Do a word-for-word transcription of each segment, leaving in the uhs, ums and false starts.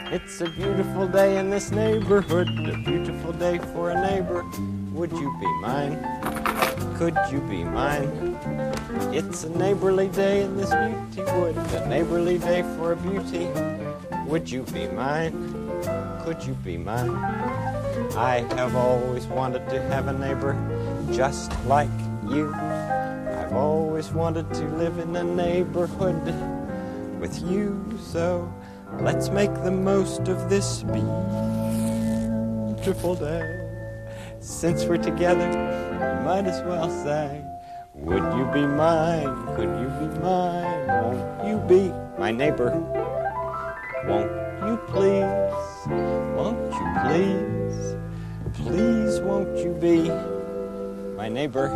It's a beautiful day in this neighborhood, a beautiful day for a neighbor. Would you be mine? Could you be mine? It's a neighborly day in this beauty wood, a neighborly day for a beauty. Would you be mine? Could you be mine? I have always wanted to have a neighbor just like you. I've always wanted to live in a neighborhood with you, so let's make the most of this beautiful day. Since we're together, we might as well say, would you be mine? Could you be mine? Won't you be my neighbor? Won't you please? Won't you please? Please won't you be my neighbor?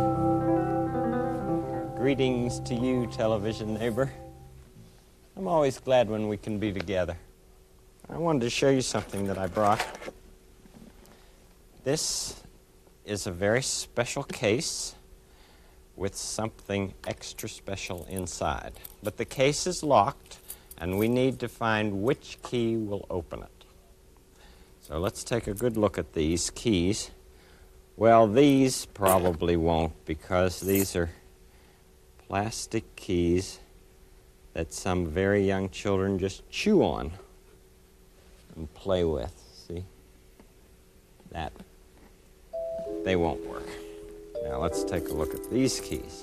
Greetings to you, television neighbor. I'm always glad when we can be together. I wanted to show you something that I brought. This is a very special case with something extra special inside. But the case is locked, and we need to find which key will open it. So let's take a good look at these keys. Well, these probably won't, because these are plastic keys that some very young children just chew on and play with. See? That. They won't work. Now let's take a look at these keys.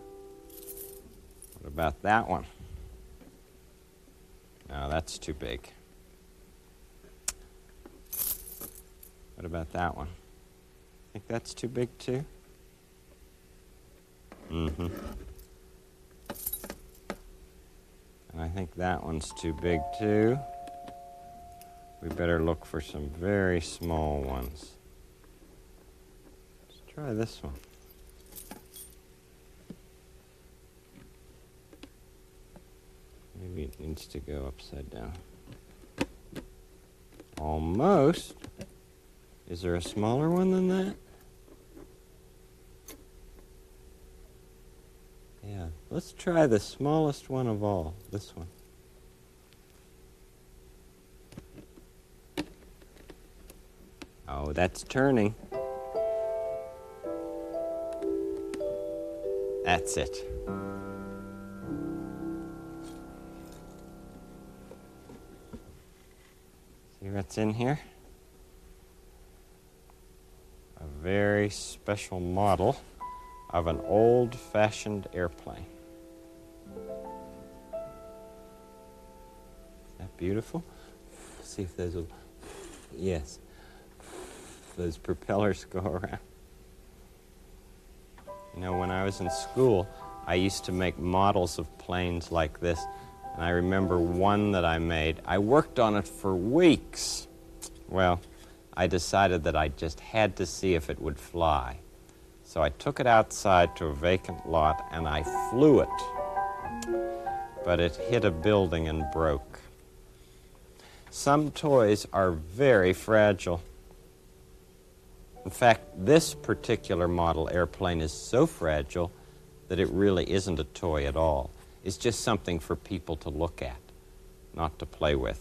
What about that one? No, that's too big. What about that one? Think that's too big too? Mm-hmm. And I think that one's too big too. We better look for some very small ones. Let's try this one. Maybe it needs to go upside down. Almost. Is there a smaller one than that? Yeah, let's try the smallest one of all, this one. Oh, that's turning. That's it. See what's in here? A very special model of an old-fashioned airplane. Isn't that beautiful? See if those will... Yes. Those propellers go around. You know, when I was in school, I used to make models of planes like this, and I remember one that I made. I worked on it for weeks. Well, I decided that I just had to see if it would fly. So I took it outside to a vacant lot, and I flew it. But it hit a building and broke. Some toys are very fragile. In fact, this particular model airplane is so fragile that it really isn't a toy at all. It's just something for people to look at, not to play with.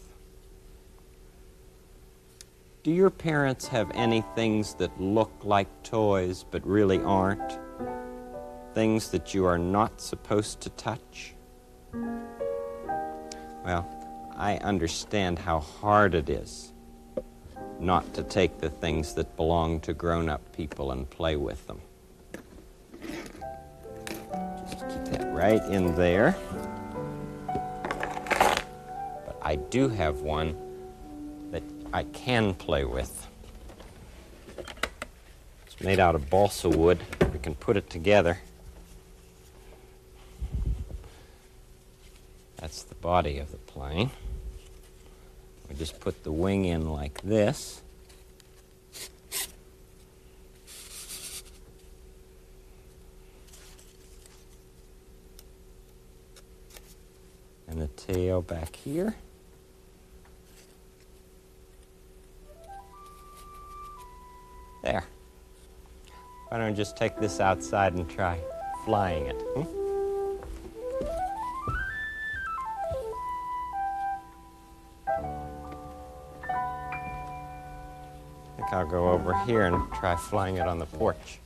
Do your parents have any things that look like toys but really aren't? Things that you are not supposed to touch? Well, I understand how hard it is not to take the things that belong to grown-up people and play with them. Just keep that right in there. But I do have one that I can play with. It's made out of balsa wood. We can put it together. That's the body of the plane. We just put the wing in like this. And the tail back here. There. Why don't we just take this outside and try flying it? Hmm? think I'll go over here and try flying it on the porch.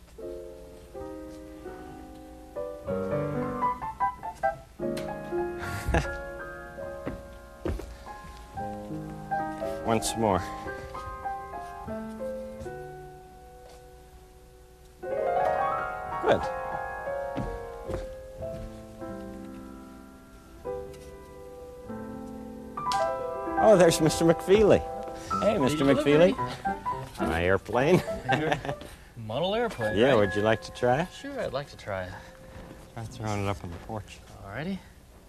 Once more. Good. Oh, there's Mister McFeely. Hey, Mister McFeely. My airplane. Your model airplane. Yeah, right? would you like to try it? Sure, I'd like to try it. Try throwing it up on the porch. Alrighty.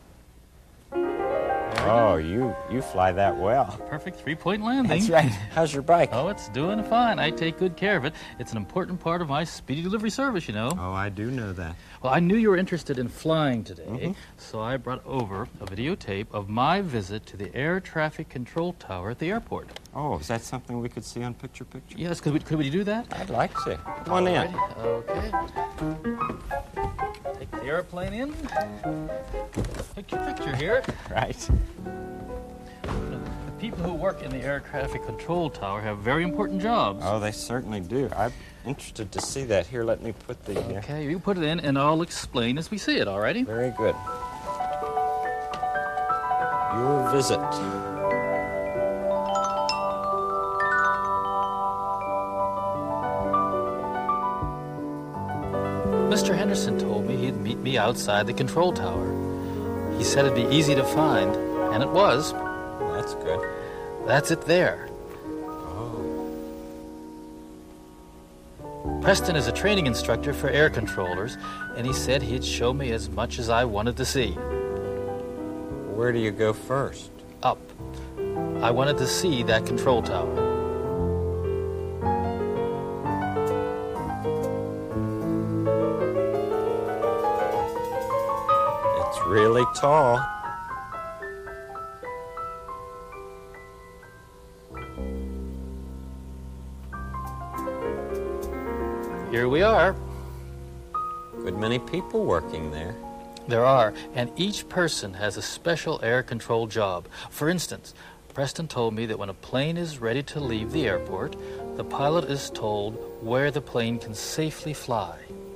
Oh, you you fly that well. Perfect three-point landing. That's right. How's your bike? Oh, it's doing fine. I take good care of it. It's an important part of my speedy delivery service, you know. Oh, I do know that. Well, I knew you were interested in flying today, Mhm. so I brought over a videotape of my visit to the air traffic control tower at the airport. Oh, is that something we could see on Picture Picture? Yes, could we, could we do that? I'd like to. Come on in. Alrighty, okay. Take the airplane in. Picture picture here. Right. The people who work in the air traffic control tower have very important jobs. Oh, they certainly do. I'm interested to see that. Here, let me put the... Uh, Okay, you put it in, and I'll explain as we see it, alrighty? Very good. Your visit. Mister Henderson told me he'd meet me outside the control tower. He said it'd be easy to find, and it was. That's good. That's it there. Oh. Preston is a training instructor for air controllers, and he said he'd show me as much as I wanted to see. Where do you go first? Up. I wanted to see that control tower. It's really tall. Here we are. Good many people working there. There are, and each person has a special air control job. For instance, Preston told me that when a plane is ready to leave the airport, the pilot is told where the plane can safely fly.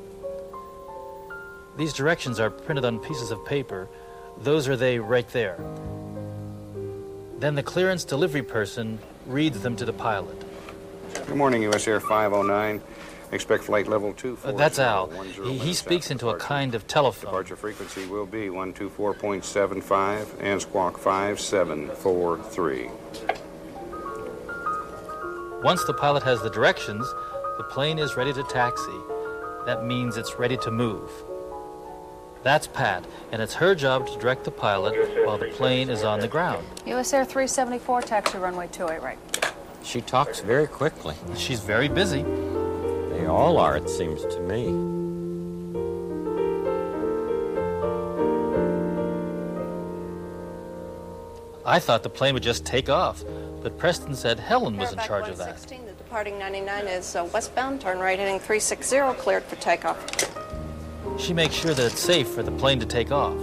These directions are printed on pieces of paper. Those are they right there. Then the clearance delivery person reads them to the pilot. Good morning, U S Air five oh nine. Expect flight level two Uh, four. that's Al. He, he speaks into a kind of telephone. Departure frequency will be one two four point seven five and squawk five seven four three. Once the pilot has the directions, the plane is ready to taxi. That means it's ready to move. That's Pat, and it's her job to direct the pilot while the plane is on the ground. U S Air three seventy-four, taxi runway two eight right. She talks very quickly. She's very busy. They all are, it seems to me. I thought the plane would just take off, but Preston said Helen was in Paraback charge of that. one sixteen, the departing ninety-nine is uh, westbound, turn right heading three sixty, cleared for takeoff. She makes sure that it's safe for the plane to take off.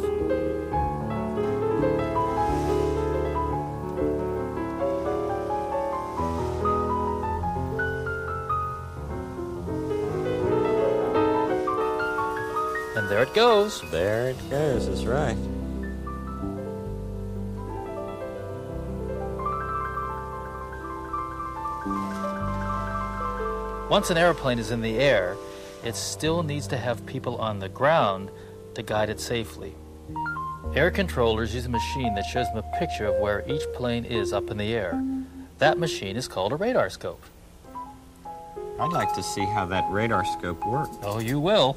And there it goes. There it goes, is right. Once an airplane is in the air, it still needs to have people on the ground to guide it safely. Air controllers use a machine that shows them a picture of where each plane is up in the air. That machine is called a radar scope. I'd like to see how that radar scope works. Oh, you will.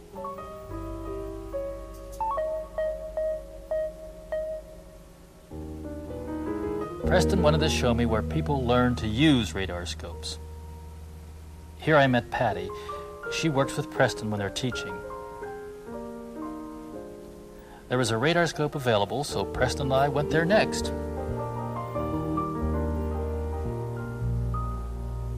Preston wanted to show me where people learn to use radar scopes. Here I met Patty. She works with Preston when they're teaching. There was a radar scope available, so Preston and I went there next.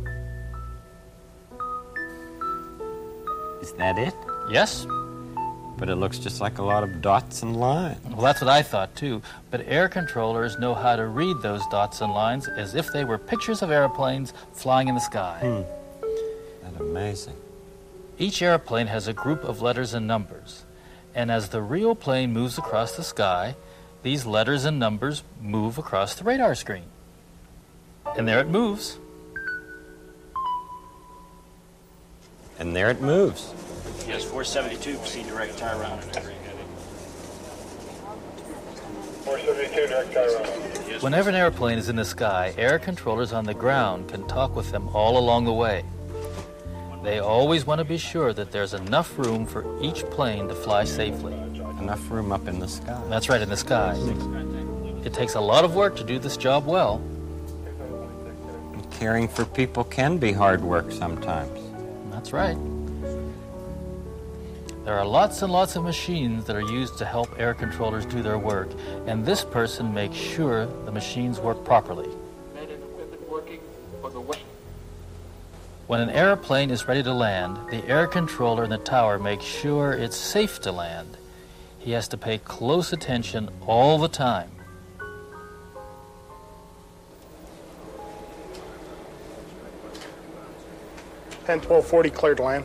Is that it? Yes? but it looks just like a lot of dots and lines. Well, that's what I thought, too. But air controllers know how to read those dots and lines as if they were pictures of airplanes flying in the sky. Hmm. That's amazing. Each airplane has a group of letters and numbers. And as the real plane moves across the sky, these letters and numbers move across the radar screen. And there it moves. And there it moves. Yes, four seventy-two, proceed direct turn around. four seventy-two, direct turn around. Whenever an airplane is in the sky, air controllers on the ground can talk with them all along the way. They always want to be sure that there's enough room for each plane to fly safely. Enough room up in the sky. That's right, in the sky. It takes a lot of work to do this job well. Caring for people can be hard work sometimes. That's right. There are lots and lots of machines that are used to help air controllers do their work, and this person makes sure the machines work properly. When an airplane is ready to land, the air controller in the tower makes sure it's safe to land. He has to pay close attention all the time. ten twelve forty, cleared to land.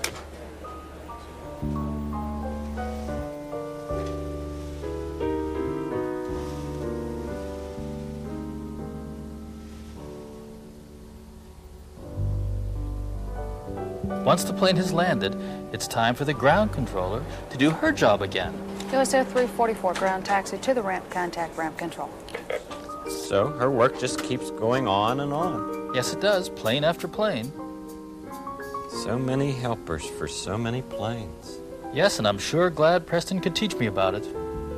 Once the plane has landed, it's time for the ground controller to do her job again. U S Air three forty-four, ground taxi to the ramp, contact ramp control. So her work just keeps going on and on. Yes, it does, plane after plane. So many helpers for so many planes. Yes, and I'm sure glad Preston could teach me about it.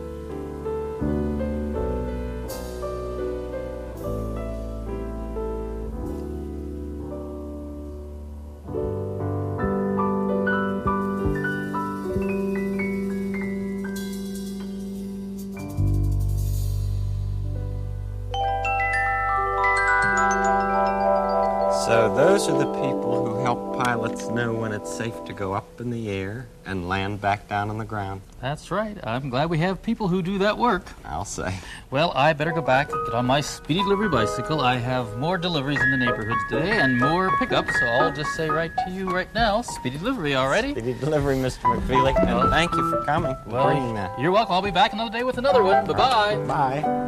So those are the people who help pilots know when it's safe to go up in the air and land back down on the ground. That's right. I'm glad we have people who do that work. I'll say. Well, I better go back and get on my speedy delivery bicycle. I have more deliveries in the neighborhood today and more pickups, so I'll just say right to you right now, speedy delivery already. Speedy delivery, Mister McFeely, and Well, thank you for coming and Well, bringing that. you're welcome. I'll be back another day with another one. Bye-bye. Bye.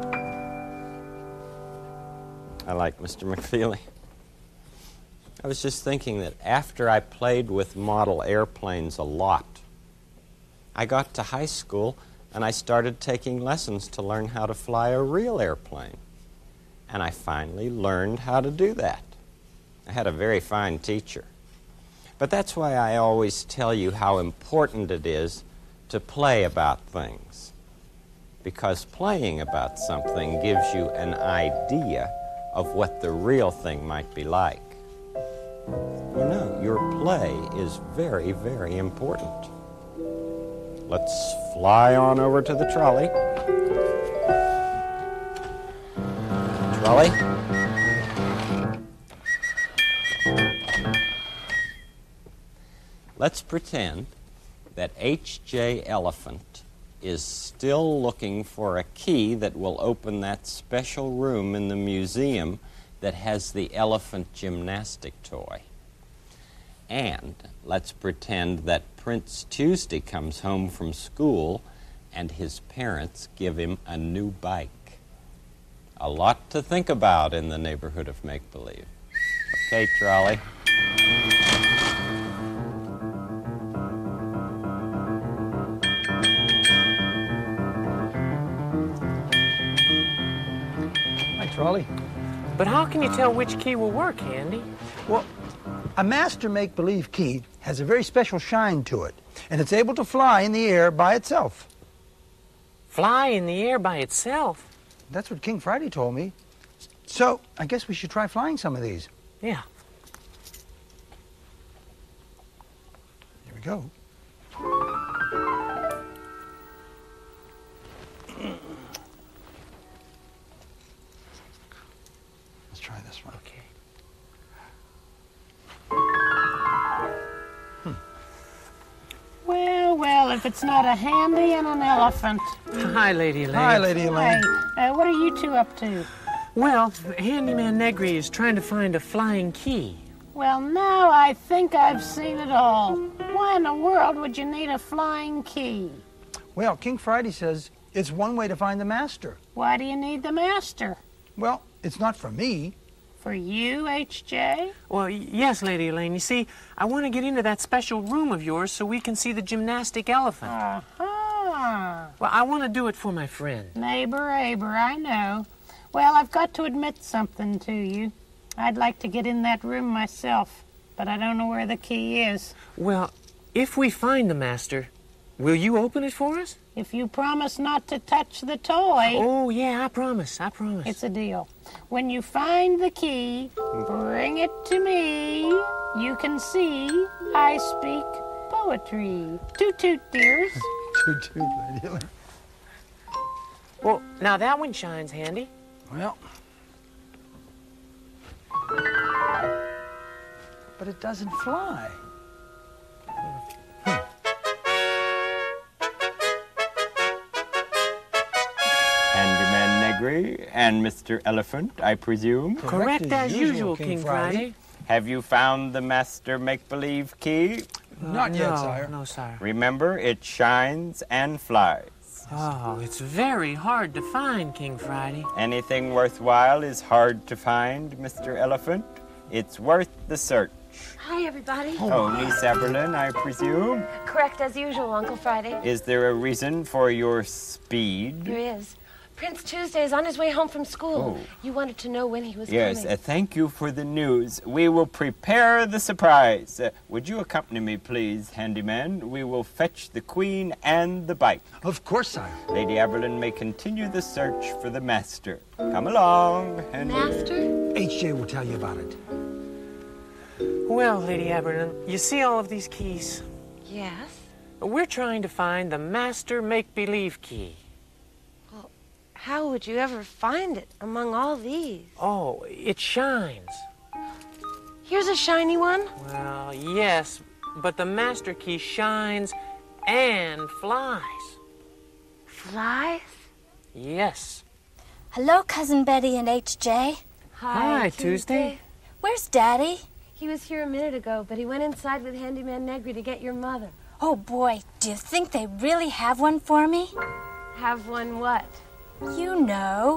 I like Mister McFeely. I was just thinking that after I played with model airplanes a lot, I got to high school and I started taking lessons to learn how to fly a real airplane. And I finally learned how to do that. I had a very fine teacher. But that's why I always tell you how important it is to play about things. Because playing about something gives you an idea of what the real thing might be like. You know, your play is very, very important. Let's fly on over to the trolley. Trolley. Let's pretend that H J Elephant is still looking for a key that will open that special room in the museum that has the elephant gymnastic toy. And let's pretend that Prince Tuesday comes home from school and his parents give him a new bike. A lot to think about in the neighborhood of make-believe. Okay, trolley. Hi, trolley. But how can you tell which key will work, Andy? Well, a master make-believe key has a very special shine to it, and it's able to fly in the air by itself. Fly in the air by itself? That's what King Friday told me. So, I guess we should try flying some of these. Yeah. Here we go. Let's try this one. Okay. Hmm. Well, well, it if it's not a handy and an elephant. Hi, Lady Elaine. Hi, Lady Elaine. Hey, uh, what are you two up to? Well, Handyman Negri is trying to find a flying key. Well, now I think I've seen it all. Why in the world would you need a flying key? Well, King Friday says it's one way to find the master. Why do you need the master? Well, it's not for me. For you, H J? Well, y- yes, Lady Elaine. You see, I want to get into that special room of yours so we can see the gymnastic elephant. Uh-huh. Well, I want to do it for my friend. Neighbor Aber, I know. Well, I've got to admit something to you. I'd like to get in that room myself, but I don't know where the key is. Well, if we find the master, will you open it for us? If you promise not to touch the toy, Oh, yeah, I promise. I promise. it's a deal. When you find the key, bring it to me. You can see I speak poetry. Toot toot, dears. Toot toot, Lady Elaine. Well, now that one shines handy. Well, but it doesn't fly. Handyman Negri and Mister Elephant, I presume. Correct as usual, King Friday. Have you found the master make-believe key? Not yet, no, sire. No, sire. Remember, it shines and flies. Oh, it's very hard to find, King Friday. Anything worthwhile is hard to find, Mister Elephant. It's worth the search. Hi, everybody. Oh, Niece Eberlin, I presume. Correct as usual, Uncle Friday. Is there a reason for your speed? There is. Prince Tuesday is on his way home from school. Oh. You wanted to know when he was Yes, coming. uh, thank you for the news. We will prepare the surprise. Uh, would you accompany me, please, handyman? We will fetch the queen and the bike. Of course, sire. Lady Eberlin may continue the search for the master. Come along, Henry. Master? H J will tell you about it. Well, Lady Aberlin, you see all of these keys? Yes. We're trying to find the master make-believe key. How would you ever find it among all these? Oh, it shines. Here's a shiny one. Well, yes, but the master key shines and flies. Flies? Yes. Hello, Cousin Betty and H J. Hi, Tuesday. Where's Daddy? He was here a minute ago, but he went inside with Handyman Negri to get your mother. Oh, boy, do you think they really have one for me? Have one what? You know.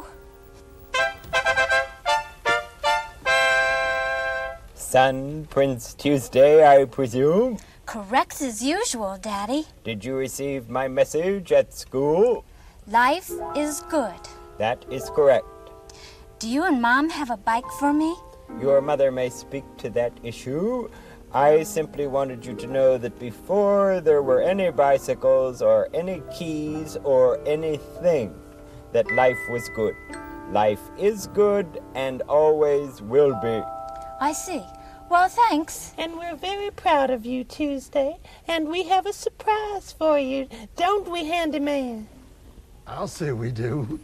Son, Prince Tuesday, I presume? Correct as usual, Daddy. Did you receive my message at school? Life is good. That is correct. Do you and Mom have a bike for me? Your mother may speak to that issue. I simply wanted you to know that before there were any bicycles or any keys or anything, that life was good. Life is good and always will be. I see. Well, thanks. And we're very proud of you, Tuesday. And we have a surprise for you, don't we, Handyman? I'll say we do.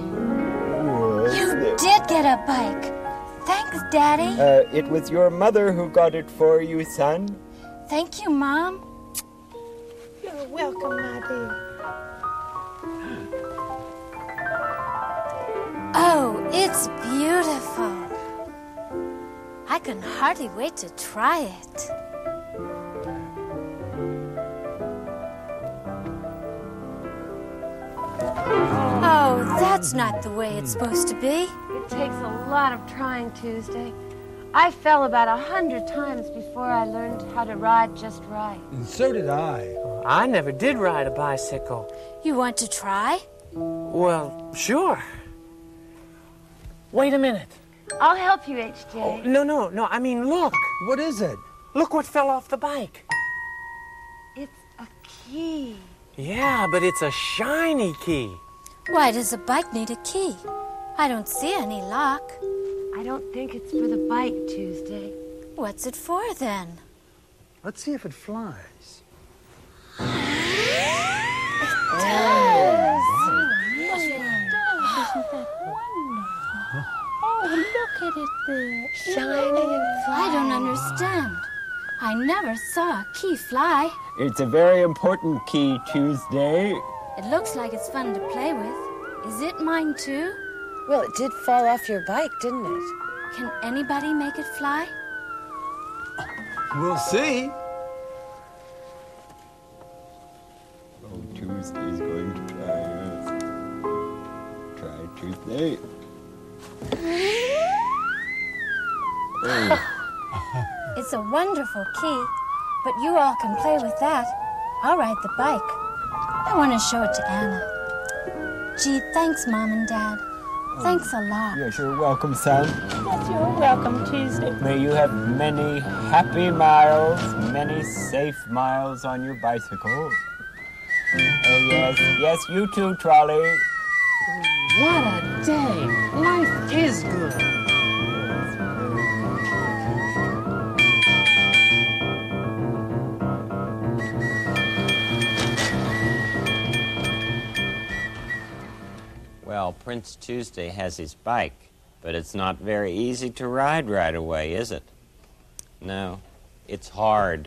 You did get a bike. Thanks, Daddy. Uh, it was your mother who got it for you, son. Thank you, Mom. You're welcome, my dear. Oh, it's beautiful. I can hardly wait to try it. Oh, that's not the way it's supposed to be. It takes a lot of trying, Tuesday. I fell about a hundred times before I learned how to ride just right. And so did I. I never did ride a bicycle. You want to try? Well, sure. Wait a minute. I'll help you, H J. Oh, no, no, no. I mean, look. What is it? Look what fell off the bike. It's a key. Yeah, but it's a shiny key. Why does a bike need a key? I don't see any lock. I don't think it's for the bike, Tuesday. What's it for, then? Let's see if it flies. It does. Yes, it does. Isn't that wonderful? Oh, look at it there. Shining and I don't understand. I never saw a key fly. It's a very important key, Tuesday. It looks like it's fun to play with. Is it mine too? Well, it did fall off your bike, didn't it? Can anybody make it fly? We'll see. Oh, Tuesday's going to try us. Try Tuesday. Oh. It's a wonderful key, but you all can play with that. I'll ride the bike. I want to show it to Anna. Gee, thanks, Mom and Dad. Thanks a lot. Yes, you're welcome, son. Yes, you're welcome, Tuesday. May you have many happy miles, many safe miles on your bicycle. Oh, yes. Yes, you too, Trolley. What a day. Life is good. Well, Prince Tuesday has his bike, but it's not very easy to ride right away, is it? No, it's hard.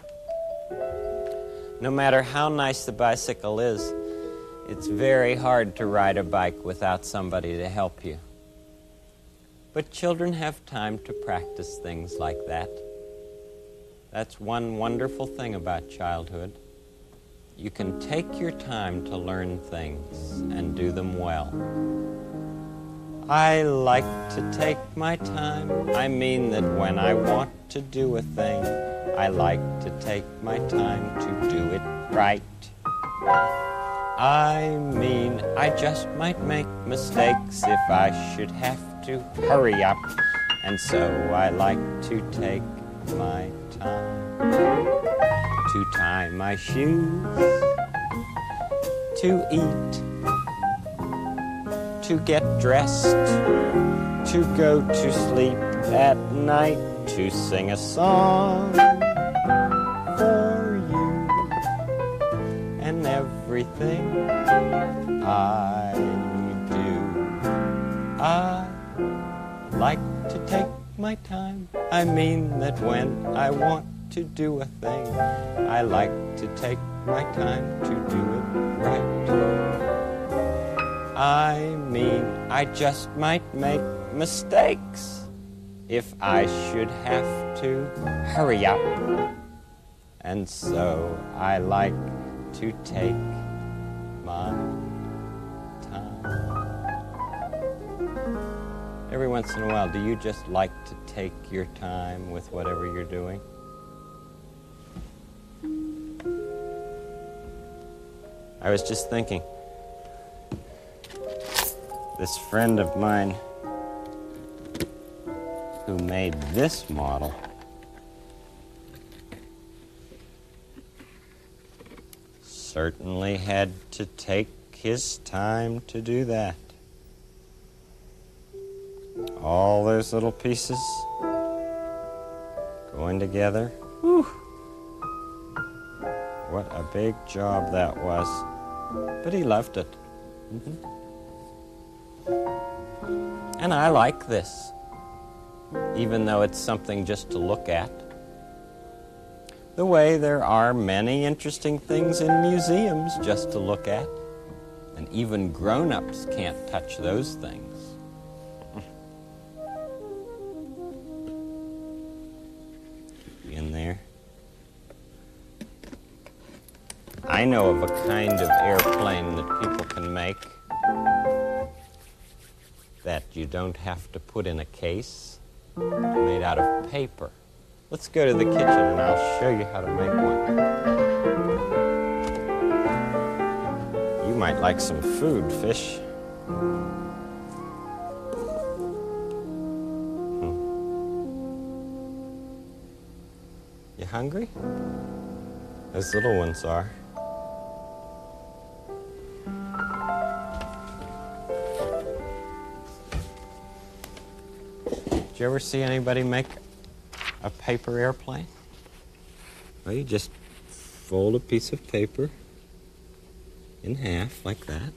No matter how nice the bicycle is, it's very hard to ride a bike without somebody to help you. But children have time to practice things like that. That's one wonderful thing about childhood. You can take your time to learn things and do them well. I like to take my time. I mean that when I want to do a thing, I like to take my time to do it right. I mean, I just might make mistakes if I should have to hurry up. And so I like to take my time. To tie my shoes, to eat, to get dressed, to go to sleep at night, to sing a song for you, and everything I do. I like to take my time. I mean that when I want to do a thing, I like to take my time to do it right. I mean, I just might make mistakes if I should have to hurry up. And so I like to take my time. Every once in a while, do you just like to take your time with whatever you're doing? I was just thinking, this friend of mine who made this model certainly had to take his time to do that. All those little pieces going together. Whew. What a big job that was. But he loved it. Mm-hmm. And I like this, even though it's something just to look at. The way there are many interesting things in museums just to look at, and even grown-ups can't touch those things. In there. I know of a kind of airplane that people can make that you don't have to put in a case, made out of paper. Let's go to the kitchen and I'll show you how to make one. You might like some food, Fish. Hmm. You hungry? Those little ones are. Did you ever see anybody make a paper airplane? Well, you just fold a piece of paper in half like that.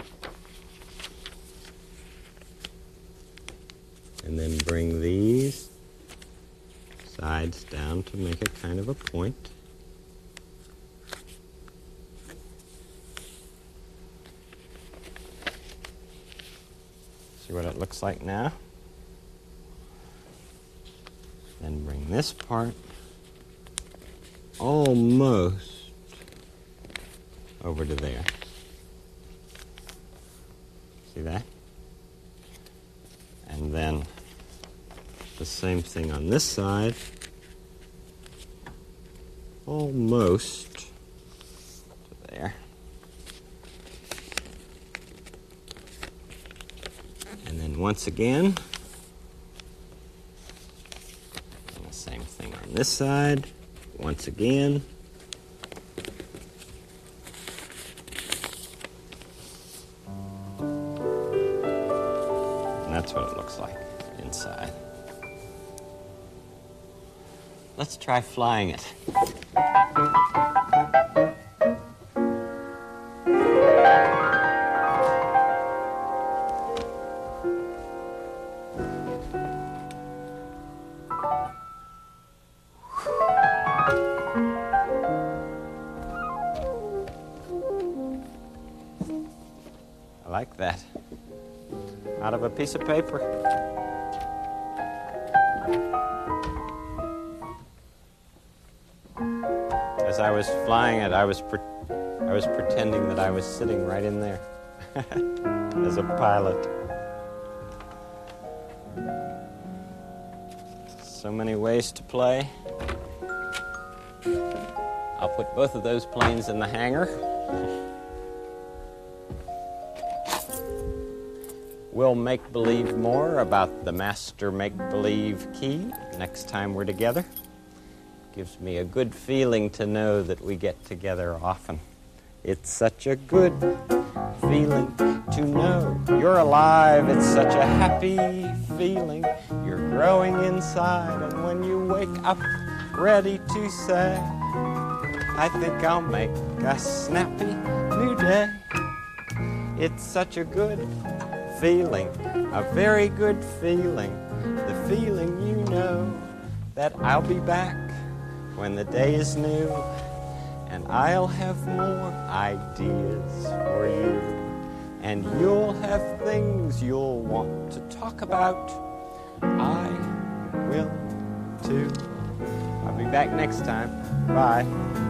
And then bring these lines down to make a kind of a point. See what it looks like now? Then bring this part almost over to there. See that? And then the same thing on this side, almost to there. And then once again, and the same thing on this side, once again. And that's what it looks like inside. Let's try flying it. I like that. Out of a piece of paper. As I was flying it, I was pre I was pretending that I was sitting right in there as a pilot. So many ways to play. I'll put both of those planes in the hangar. We'll make-believe more about the master make-believe key next time we're together. Gives me a good feeling to know that we get together often. It's such a good feeling to know you're alive. It's such a happy feeling. You're growing inside, and when you wake up ready to say, I think I'll make a snappy new day. It's such a good feeling, a very good feeling, the feeling you know that I'll be back when the day is new, and I'll have more ideas for you, and you'll have things you'll want to talk about. I will too. I'll be back next time. Bye.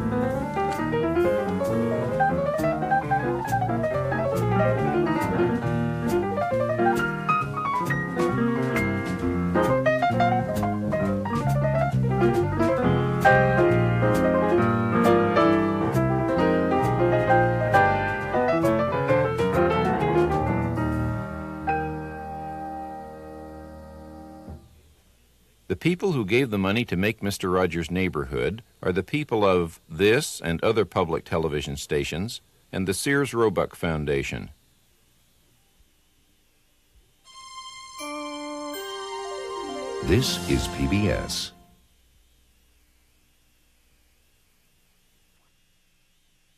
The people who gave the money to make Mister Rogers' Neighborhood are the people of this and other public television stations and the Sears Roebuck Foundation. This is P B S.